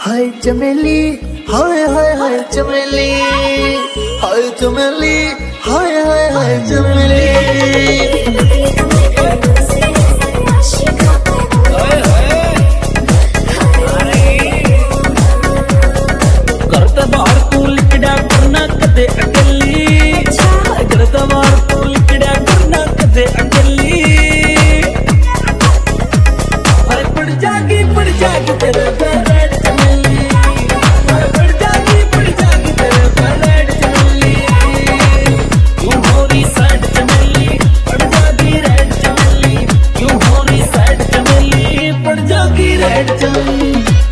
हाय चमेली, हाय हाय हाय चमेली, हाय चमेली, हाय हाय हाय चमेली। करता बाहर तू लिकड़ा करना कदे अकेली, करता बाहर तू लिकड़ा करना कदे अकेली। हर पड़ जागी तेरे पैर चमेली, हर पड़ जागी तेरे पैर चमेली। क्यों हो रही सैड चमेली, पड़ जागी रेड चमेली। क्यों हो रही सैड चमेली, पड़ जागी रेड चमेली।